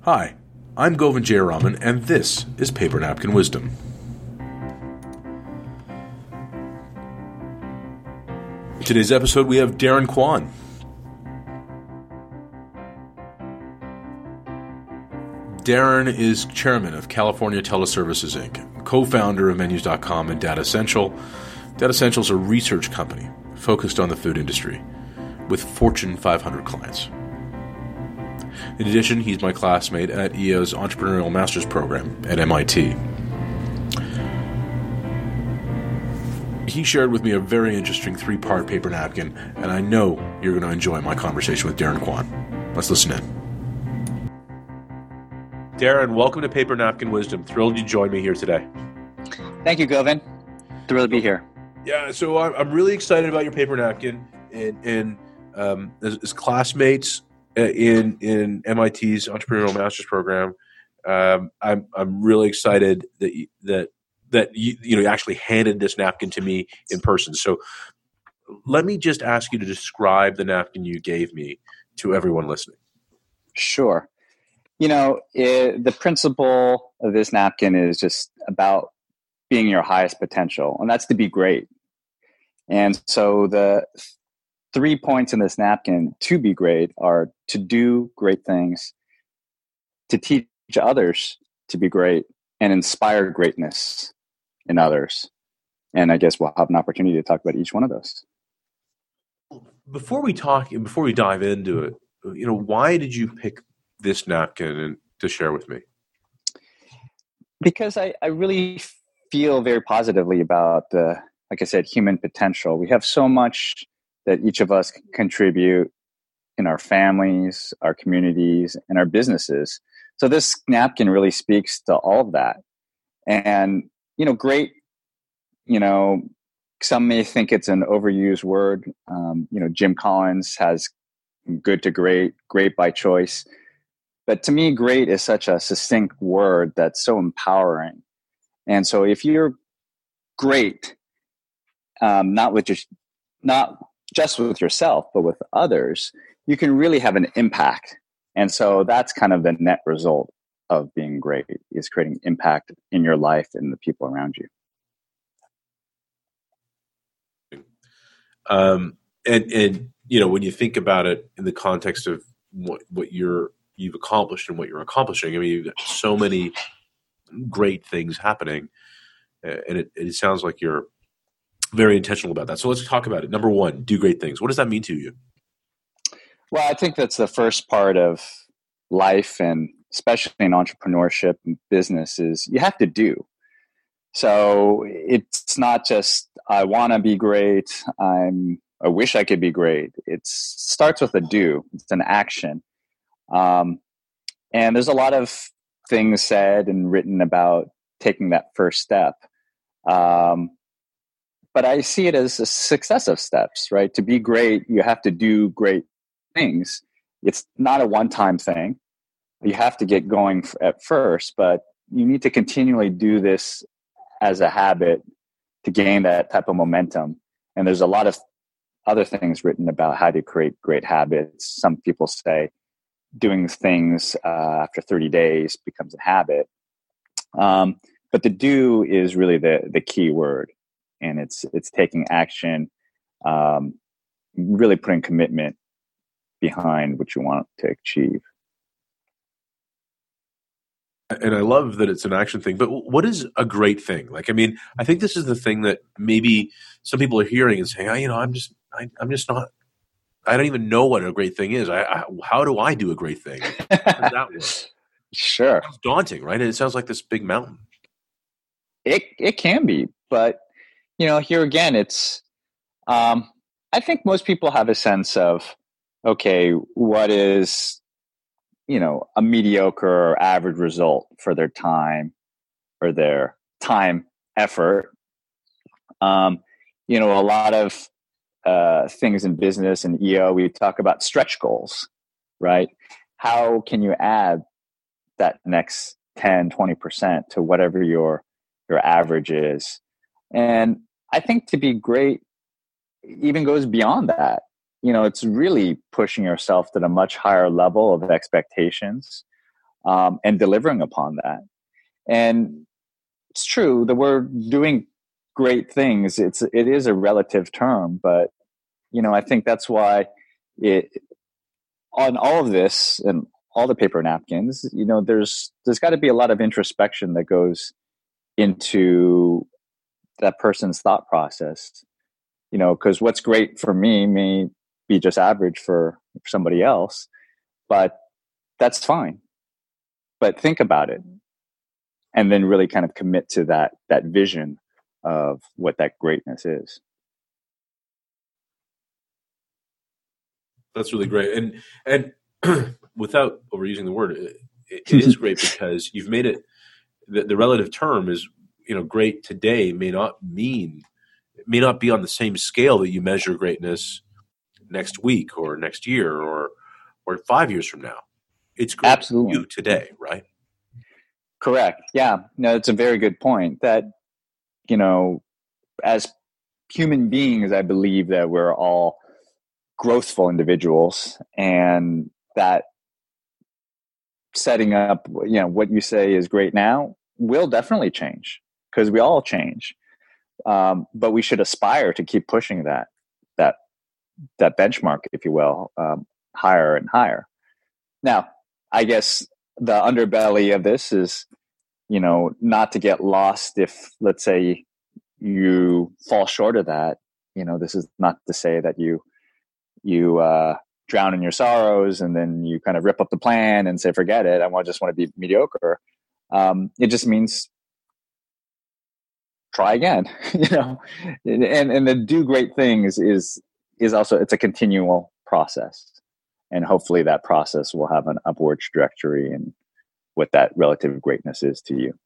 Hi, I'm Govind Jayaraman, and this is Paper Napkin Wisdom. In today's episode, we have Darren Kwan. Darren is chairman of California Teleservices, Inc., co-founder of Menus.com and Data Central. Data Central is a research company focused on the food industry with Fortune 500 clients. In addition, he's my classmate at EO's Entrepreneurial Masters Program at MIT. He shared with me a very interesting 3-part paper napkin, and I know you're going to enjoy my conversation with Darren Kwan. Let's listen in. Darren, welcome to Paper Napkin Wisdom. Thrilled you joined me here today. Thank you, Govind. Thrilled to be here. Yeah, so I'm really excited about your paper napkin, and as classmates in MIT's Entrepreneurial Masters Program, I'm really excited that you actually handed this napkin to me in person. So let me just ask you to describe the napkin you gave me to everyone listening. Sure. The principle of this napkin is just about being your highest potential, and that's to be great. And so the 3 points in this napkin to be great are to do great things, to teach others to be great, and inspire greatness in others. And I guess we'll have an opportunity to talk about each one of those. Before we dive into it, why did you pick this napkin to share with me? Because I really feel very positively about like I said, human potential. We have so much that each of us can contribute in our families, our communities, and our businesses. So this napkin really speaks to all of that. And, great, some may think it's an overused word. Jim Collins has good to great, great by choice. But to me, great is such a succinct word that's so empowering. And so if you're great, not just with yourself, but with others, you can really have an impact. And so that's kind of the net result of being great, is creating impact in your life and the people around you. And when you think about it in the context of what you've accomplished and what you're accomplishing, I mean, you've got so many great things happening, and it sounds like you're very intentional about that. So let's talk about it. Number one, do great things. What does that mean to you? Well, I think that's the first part of life, and especially in entrepreneurship and business, is you have to do. So it's not just, I want to be great, I wish I could be great. It starts with a do. It's an action. And there's a lot of things said and written about taking that first step. But I see it as a successive steps, right? To be great, you have to do great things. It's not a one-time thing. You have to get going at first, but you need to continually do this as a habit to gain that type of momentum. And there's a lot of other things written about how to create great habits. Some people say doing things after 30 days becomes a habit. But the do is really the key word. And it's taking action, really putting commitment behind what you want to achieve. And I love that it's an action thing, but what is a great thing? Like, I mean, I think this is the thing that maybe some people are hearing and saying, I'm just not, I don't even know what a great thing is. How do I do a great thing? How does that work? Sure. It's daunting, right? And it sounds like this big mountain. It can be, but here again, it's, I think most people have a sense of, okay, what is, a mediocre or average result for their time or their time effort. A lot of things in business and EO, we talk about stretch goals, right? How can you add that next 10, 20% to whatever your average is? And I think to be great even goes beyond that. It's really pushing yourself to a much higher level of expectations. and delivering upon that. And it's true that we're doing great things. It is a relative term, but I think that's why on all of this and all the paper napkins, there's got to be a lot of introspection that goes into that person's thought process. Because what's great for me may be just average for somebody else, but that's fine. But think about it, and then really kind of commit to that vision of what that greatness is. That's really great. And without overusing the word, it is great because you've made it, the relative term is, great today may not be on the same scale that you measure greatness next week or next year or 5 years from now. It's great Absolutely. for you today, right? Correct. Yeah. No, it's a very good point that, as human beings, I believe that we're all growthful individuals, and that setting up, what you say is great now will definitely change because we all change. But we should aspire to keep pushing that benchmark, if you will, higher and higher. Now, I guess the underbelly of this is, not to get lost if, let's say, you fall short of that. This is not to say that you drown in your sorrows and then you kind of rip up the plan and say, forget it, I just want to be mediocre. It just means try again, and the do great things is also, it's a continual process. And hopefully that process will have an upward trajectory in what that relative greatness is to you.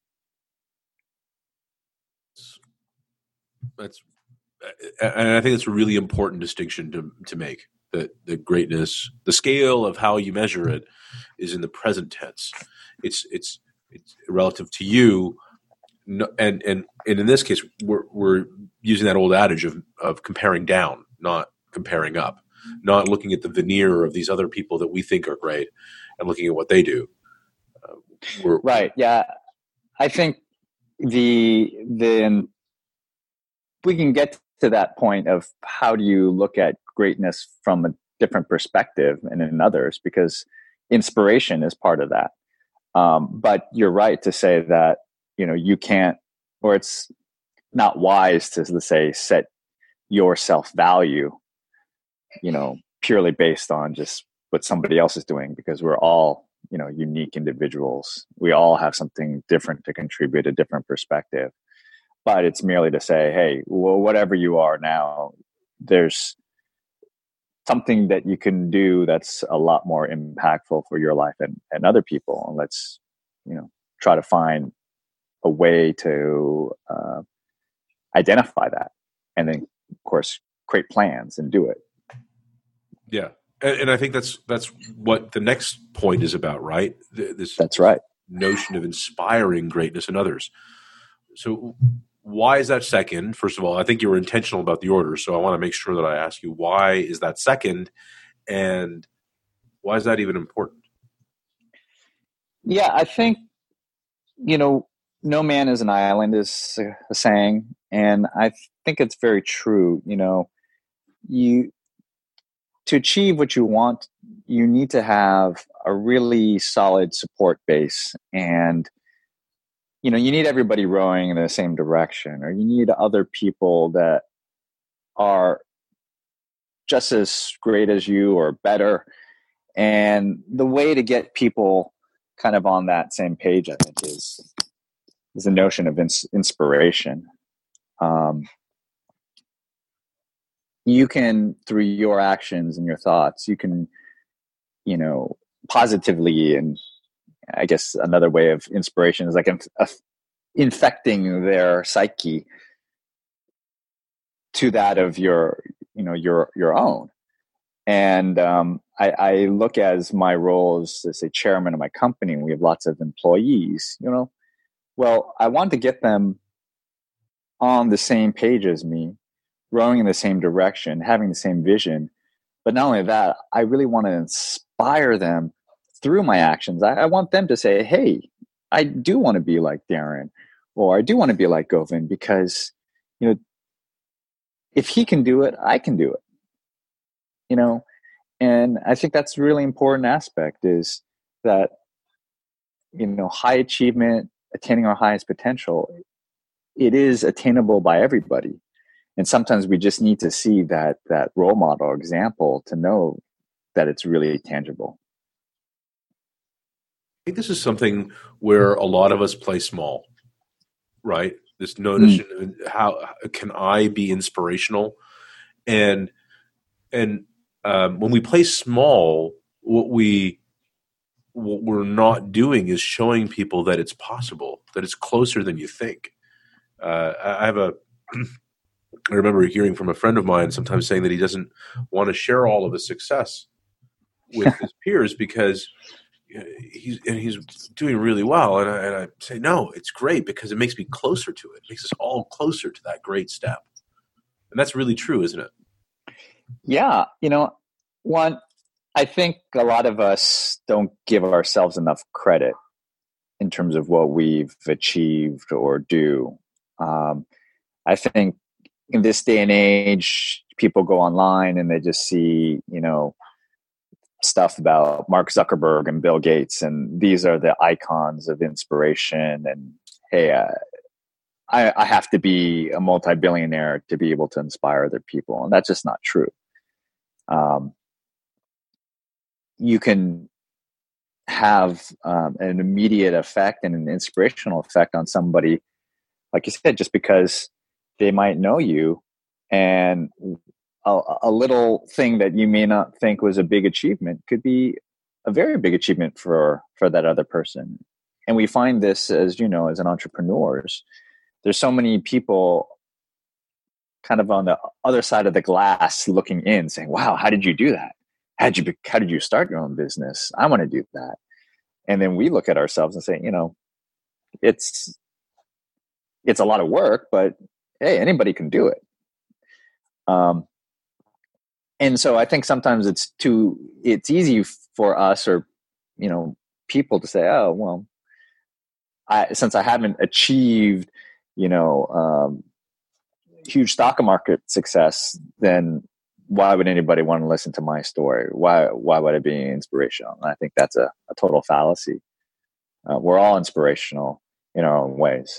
And I think it's a really important distinction to make, that the greatness, the scale of how you measure it, is in the present tense. It's relative to you, and in this case, we're using that old adage of comparing down, not comparing up, not looking at the veneer of these other people that we think are great and looking at what they do. Right. Yeah. I think we can get to that point of how do you look at greatness from a different perspective and in others, because inspiration is part of that. But you're right to say that, you can't, or it's not wise to say, set your self-value, purely based on just what somebody else is doing, because we're all, unique individuals. We all have something different to contribute, a different perspective. But it's merely to say, hey, well, whatever you are now, there's something that you can do that's a lot more impactful for your life and other people. And let's, try to find a way to identify that. And then, of course, create plans and do it. Yeah. And I think that's what the next point is about, right? That's right. Notion of inspiring greatness in others. So why is that second? First of all, I think you were intentional about the order, so I want to make sure that I ask you, why is that second, and why is that even important? Yeah, I think, no man is an island is a saying, and I think it's very true. To achieve what you want, you need to have a really solid support base, and you need everybody rowing in the same direction, or you need other people that are just as great as you or better. And the way to get people kind of on that same page, I think, is the notion of inspiration. You can, through your actions and your thoughts, you can, positively, and I guess another way of inspiration is like infecting their psyche to that of your own. And I look as my role as a chairman of my company, and we have lots of employees, well, I want to get them on the same page as me, rowing in the same direction, having the same vision. But not only that, I really want to inspire them through my actions. I want them to say, hey, I do want to be like Darren, or I do want to be like Govind, because, you know, if he can do it, I can do it, you know? And I think that's a really important aspect, is that, you know, high achievement, attaining our highest potential, it is attainable by everybody. And sometimes we just need to see that role model example to know that it's really tangible. I think this is something where a lot of us play small, right? This notion, how can I be inspirational? And when we play small, what we're not doing is showing people that it's possible, that it's closer than you think. I remember hearing from a friend of mine sometimes saying that he doesn't want to share all of his success with his peers because he's doing really well. And I say, no, it's great because it makes me closer to it. It makes us all closer to that great step. And that's really true, isn't it? Yeah. You know, one, I think a lot of us don't give ourselves enough credit in terms of what we've achieved or do. I think in this day and age, people go online and they just see, you know, stuff about Mark Zuckerberg and Bill Gates, and these are the icons of inspiration. And hey, I have to be a multi-billionaire to be able to inspire other people, and that's just not true. You can have an immediate effect and an inspirational effect on somebody, like you said, just because they might know you, and a little thing that you may not think was a big achievement could be a very big achievement for that other person. And we find this, as you know, as an entrepreneurs, there's so many people kind of on the other side of the glass looking in, saying, wow, how did you do that? How did you start your own business? I want to do that. And then we look at ourselves and say, you know, it's a lot of work, but hey, anybody can do it. And so I think sometimes it's easy for us, or, you know, people to say, oh, well, since I haven't achieved, you know, huge stock market success, then why would anybody want to listen to my story? Why would I be inspirational? And I think that's a total fallacy. We're all inspirational in our own ways.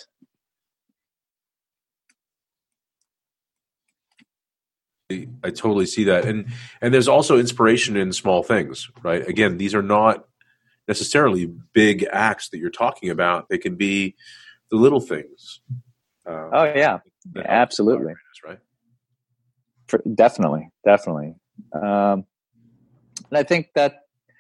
I totally see that. And there's also inspiration in small things, right? Again, these are not necessarily big acts that you're talking about. They can be the little things. Oh yeah, absolutely. Right. Definitely. And I think that,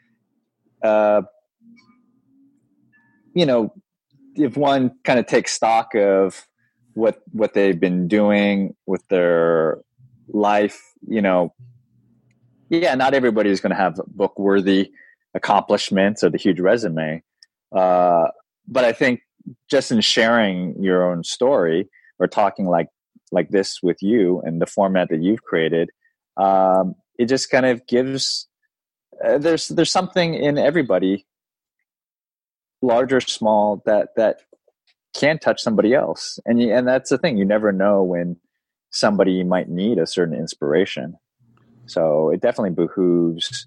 you know, if one kind of takes stock of what they've been doing with their life, you know, yeah, not everybody is going to have book worthy accomplishments or the huge resume. But I think just in sharing your own story, or talking like this with you and the format that you've created, it just kind of gives, there's something in everybody, large or small, that can touch somebody else. And that's the thing. You never know when somebody might need a certain inspiration. So it definitely behooves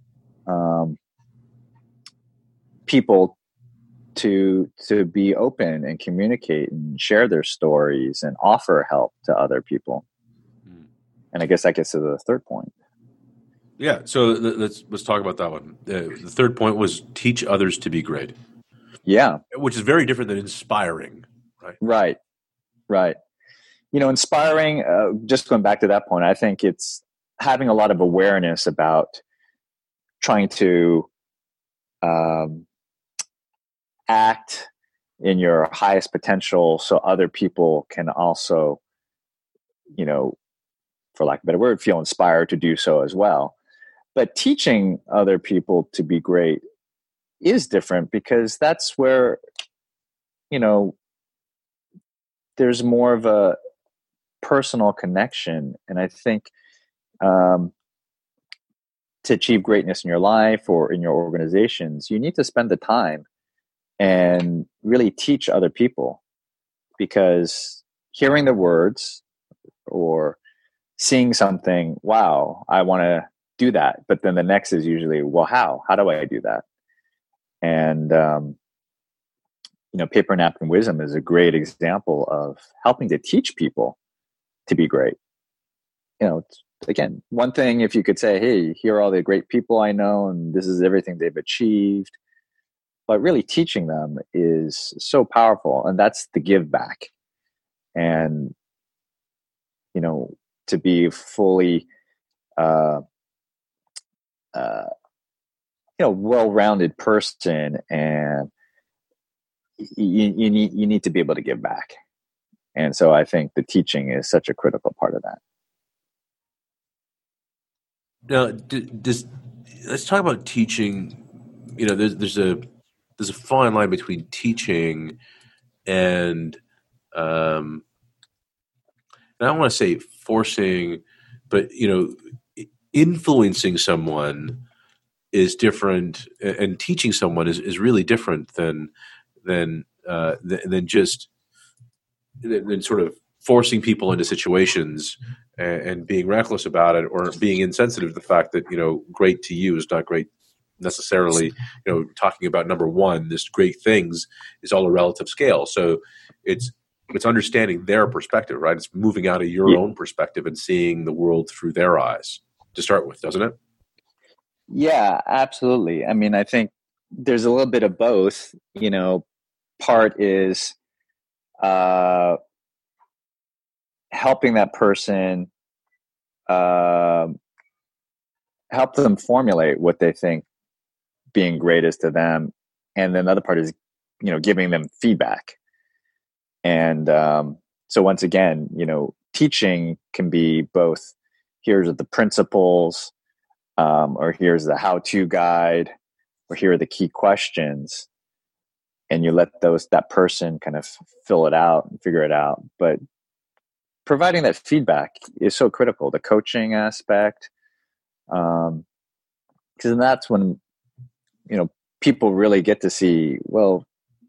people to be open and communicate and share their stories and offer help to other people. And I guess that gets to the third point. Yeah. So let's talk about that one. The third point was teach others to be great. Yeah. Which is very different than inspiring, right? Right. You know, inspiring, just going back to that point, I think it's having a lot of awareness about trying to act in your highest potential so other people can also, you know, for lack of a better word, feel inspired to do so as well. But teaching other people to be great is different, because that's where, you know, there's more of a personal connection. And I think to to achieve greatness in your life or in your organizations, you need to spend the time and really teach other people, because hearing the words or seeing something, wow, I want to do that. But then the next is usually, well, how? How do I do that? And, Paper Napkin Wisdom is a great example of helping to teach people to be great. Again, one thing if you could say, hey, here are all the great people I know, and this is everything they've achieved. But really teaching them is so powerful. And that's the give back. And, to be fully, well-rounded person, and you need to be able to give back. And so I think the teaching is such a critical part of that. Now, let's talk about teaching. There's a fine line between teaching and I don't want to say forcing, but influencing someone is different, and teaching someone is really different than just than sort of forcing people into situations and being reckless about it, or being insensitive to the fact that great to you is not great necessarily. Talking about number one, this great things is all a relative scale. So it's understanding their perspective, right? It's moving out of your own perspective and seeing the world through their eyes to start with, doesn't it? Yeah, absolutely. I mean, I think there's a little bit of both. Part is helping that person, help them formulate what they think being great is to them. And then the other part is, giving them feedback. And so once again, teaching can be both, here's the principles, or here's the how-to guide, or here are the key questions. And you let that person kind of fill it out and figure it out. But providing that feedback is so critical, the coaching aspect. Because that's when, people really get to see, well,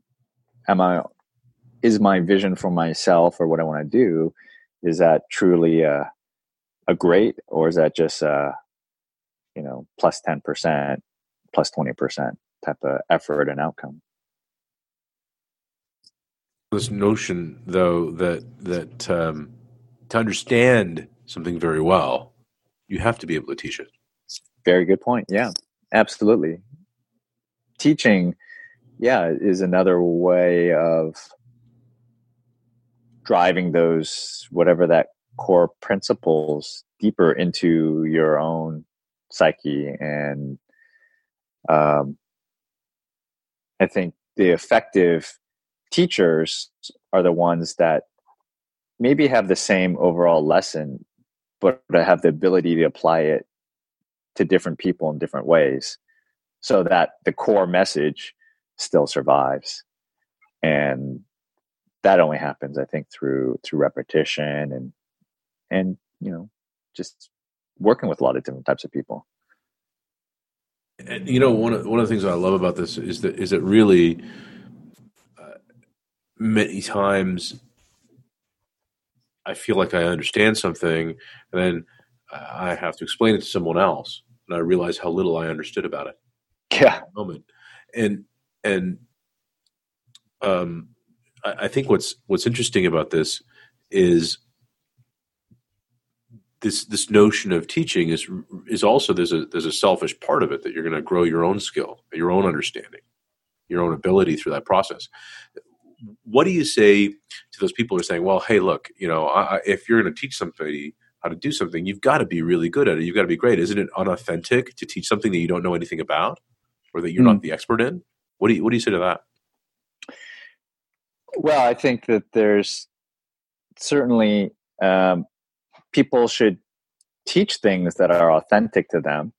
is my vision for myself or what I want to do, is that truly a great, or is that just plus 10%, plus 20% type of effort and outcome? This notion, though, that to understand something very well, you have to be able to teach it. Very good point. Yeah, absolutely. Teaching, is another way of driving those, whatever that core principles, deeper into your own psyche. And I think the effective teachers are the ones that maybe have the same overall lesson, but have the ability to apply it to different people in different ways, so that the core message still survives. And that only happens, I think, through repetition and just working with a lot of different types of people. And, one of the things that I love about this is that really many times I feel like I understand something, and then I have to explain it to someone else, and I realize how little I understood about it. Yeah. Moment. And I think what's interesting about this is this notion of teaching is also there's a selfish part of it, that you're going to grow your own skill, your own understanding, your own ability through that process. What do you say to those people who are saying, well, hey, look, if you're going to teach somebody how to do something, you've got to be really good at it. You've got to be great. Isn't it unauthentic to teach something that you don't know anything about, or that you're not the expert in? What do you say to that? Well, I think that there's certainly people should teach things that are authentic to them.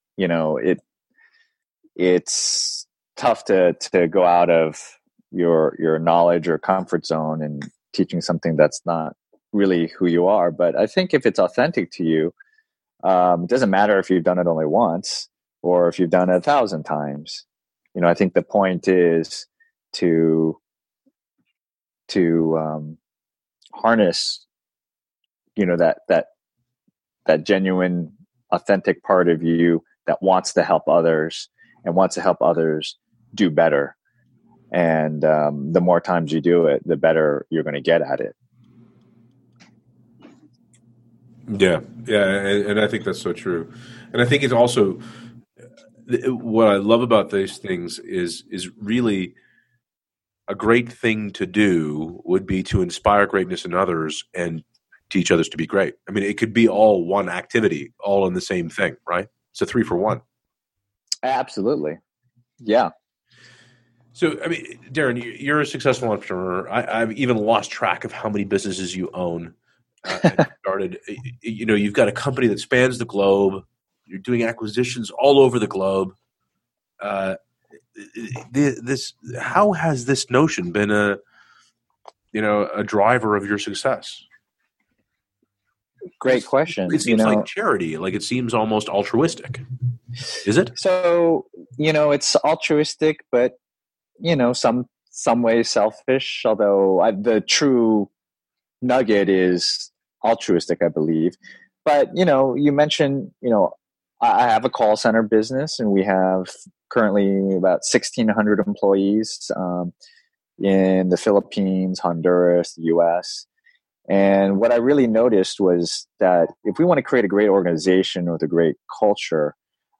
It's tough to go out of your knowledge or comfort zone and teaching something that's not really who you are. But I think if it's authentic to you, It doesn't matter if you've done it only once or if you've done it 1,000 times. I think the point is to harness, that genuine, authentic part of you that wants to help others and wants to help others do better. And the more times you do it, the better you're going to get at it. Yeah, and I think that's so true. And I think it's also what I love about these things is really a great thing to do would be to inspire greatness in others and teach others to be great. I mean, it could be all one activity, all in the same thing, right? It's a 3-for-1. Absolutely. Yeah. So, I mean, Darren, you're a successful entrepreneur. I've even lost track of how many businesses you own. Started, you've got a company that spans the globe. You're doing acquisitions all over the globe. How has this notion been a driver of your success? Great question. It seems like charity. Like it seems almost altruistic. Is it? So, it's altruistic, but some ways selfish. Although the true nugget is altruistic, I believe. But you mentioned, I have a call center business, and we have currently about 1,600 employees in the Philippines, Honduras, the U.S. And what I really noticed was that if we want to create a great organization with a great culture,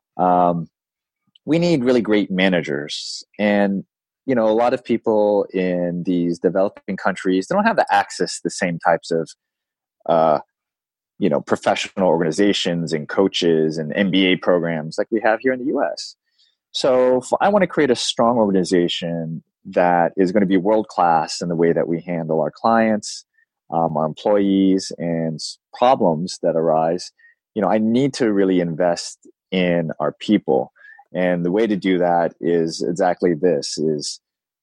we need really great managers. And a lot of people in these developing countries, they don't have the access to the same types of professional organizations and coaches and MBA programs like we have here in the US. So if I want to create a strong organization that is going to be world-class in the way that we handle our clients, our employees, and problems that arise, I need to really invest in our people. And the way to do that is exactly this is,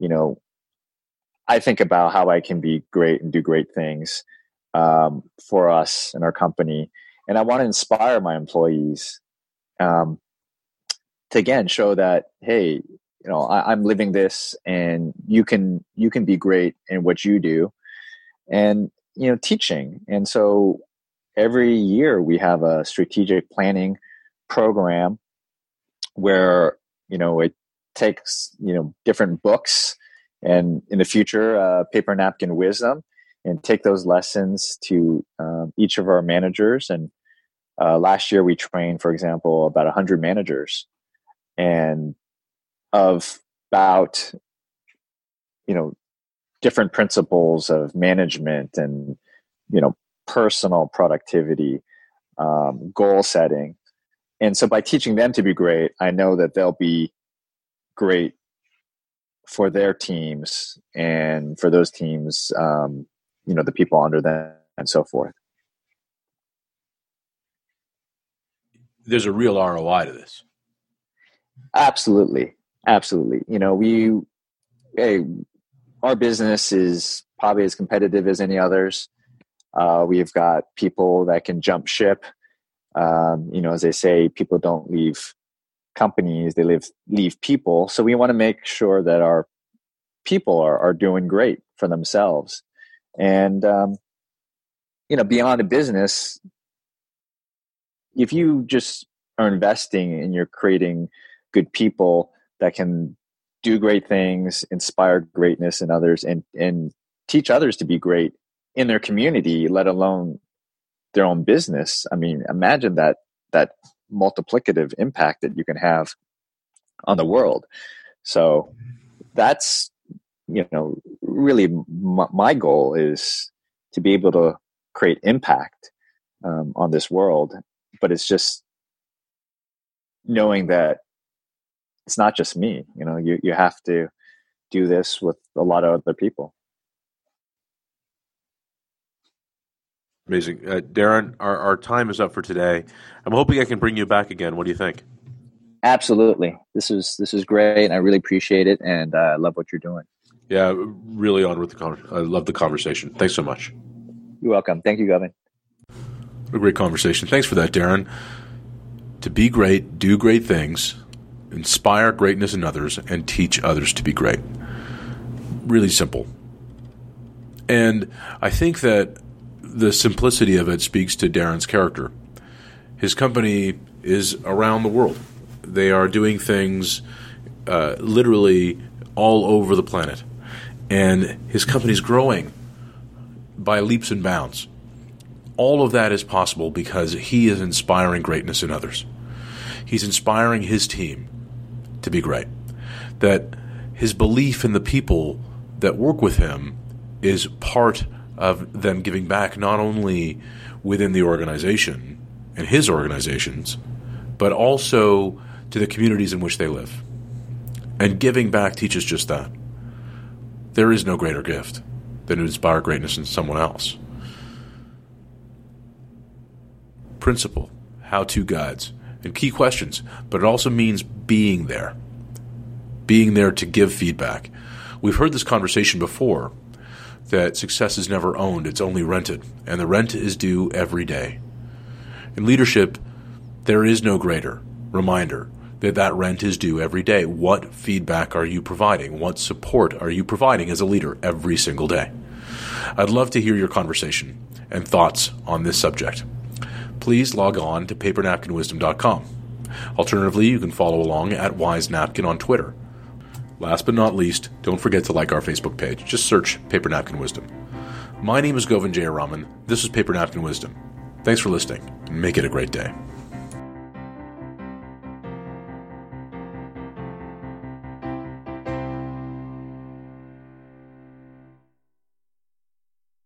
I think about how I can be great and do great things for us and our company. And I want to inspire my employees to, again, show that, hey, I'm living this and you can be great in what you do. And, teaching. And so every year we have a strategic planning program where, it takes, different books and in the future, Paper Napkin Wisdom, and take those lessons to each of our managers. And last year we trained, for example, about 100 managers, and of about, different principles of management and, personal productivity, goal setting. And so by teaching them to be great, I know that they'll be great for their teams and for those teams, the people under them and so forth. There's a real ROI to this. Absolutely. Absolutely. Our business is probably as competitive as any others. We've got people that can jump ship. As they say, people don't leave companies, they leave people. So we want to make sure that our people are doing great for themselves. And, beyond a business, if you just are investing and you're creating good people that can do great things, inspire greatness in others, and teach others to be great in their community, let alone their own business. I mean, imagine that multiplicative impact that you can have on the world. So that's, really my goal is to be able to create impact on this world. But it's just knowing that it's not just me. You have to do this with a lot of other people. Amazing. Darren, our time is up for today. I'm hoping I can bring you back again. What do you think? Absolutely. This is great. And I really appreciate it. And I love what you're doing. Yeah, really on with I love the conversation. Thanks so much. You're welcome. Thank you, Gavin. What a great conversation. Thanks for that, Darren. To be great, do great things, inspire greatness in others, and teach others to be great. Really simple. And I think that the simplicity of it speaks to Darren's character. His company is around the world. They are doing things literally all over the planet. And his company's growing by leaps and bounds. All of that is possible because he is inspiring greatness in others. He's inspiring his team to be great. That his belief in the people that work with him is part of them giving back not only within the organization and his organizations, but also to the communities in which they live. And giving back teaches just that. There is no greater gift than to inspire greatness in someone else. Principle, how-to guides, and key questions, but it also means being there. Being there to give feedback. We've heard this conversation before, that success is never owned, it's only rented, and the rent is due every day. In leadership, there is no greater reminder that rent is due every day. What feedback are you providing? What support are you providing as a leader every single day? I'd love to hear your conversation and thoughts on this subject. Please log on to papernapkinwisdom.com. Alternatively, you can follow along at WiseNapkin on Twitter. Last but not least, don't forget to like our Facebook page. Just search Paper Napkin Wisdom. My name is Govind Jayaraman. This is Paper Napkin Wisdom. Thanks for listening, and make it a great day.